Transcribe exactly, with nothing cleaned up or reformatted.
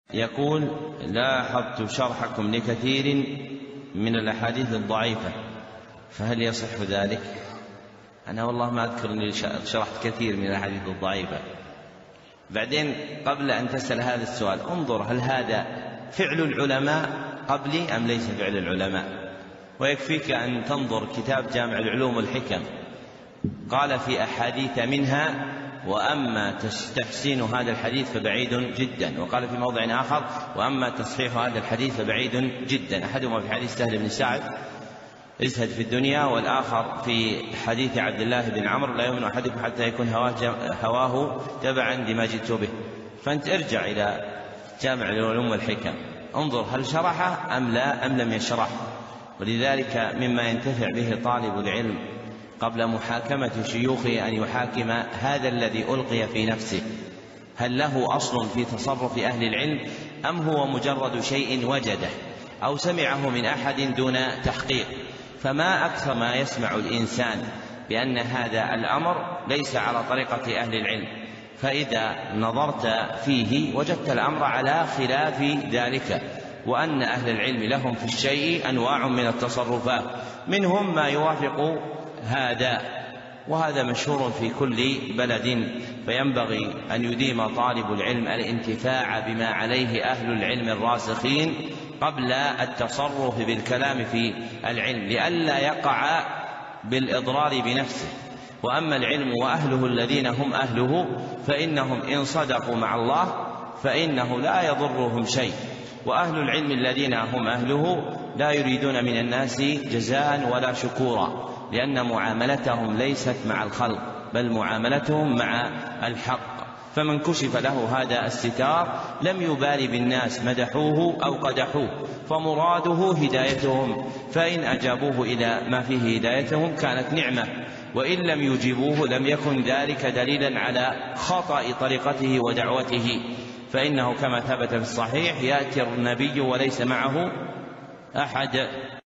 يقول: لاحظت شرحكم لكثير من الأحاديث الضعيفة، فهل يصح ذلك؟ أنا والله ما أذكر أني شرحت كثير من الأحاديث الضعيفة. بعدين قبل أن تسأل هذا السؤال انظر هل هذا فعل العلماء قبلي أم ليس فعل العلماء، ويكفيك أن تنظر كتاب جامع العلوم والحكم، قال في أحاديث منها: وأما تحسين هذا الحديث فبعيد جدا، وقال في موضع آخر: وأما تصحيح هذا الحديث فبعيد جدا. أحدهما في حديث سهل بن سعد: ازهد في الدنيا، والآخر في حديث عبد الله بن عمرو: لا يؤمن أحدكم حتى يكون هواه تبعا لما جئت به. فأنت ارجع إلى جامع العلوم والحكم، انظر هل شرحه أم لا أم لم يشرح. ولذلك مما ينتفع به طالب العلم قبل محاكمة شيوخه أن يحاكم هذا الذي ألقي في نفسه، هل له أصل في تصرف أهل العلم أم هو مجرد شيء وجده أو سمعه من أحد دون تحقيق. فما أكثر ما يسمع الإنسان بأن هذا الأمر ليس على طريقة أهل العلم، فإذا نظرت فيه وجدت الأمر على خلاف ذلك، وأن أهل العلم لهم في الشيء أنواع من التصرفات، منهم ما يوافق هذا، وهذا مشهور في كل بلد. فينبغي أن يديم طالب العلم الانتفاع بما عليه أهل العلم الراسخين قبل التصرف بالكلام في العلم، لئلا يقع بالإضرار بنفسه. وأما العلم وأهله الذين هم أهله فإنهم إن صدقوا مع الله فإنه لا يضرهم شيء، وأهل العلم الذين هم أهله لا يريدون من الناس جزاء ولا شكورا، لأن معاملتهم ليست مع الخلق بل معاملتهم مع الحق. فمن كشف له هذا الستار لم يبال بالناس مدحوه أو قدحوه، فمراده هدايتهم، فإن أجابوه إلى ما فيه هدايتهم كانت نعمة، وإن لم يجيبوه لم يكن ذلك دليلا على خطأ طريقته ودعوته، فإنه كما ثبت في الصحيح: يأتي النبي وليس معه أحد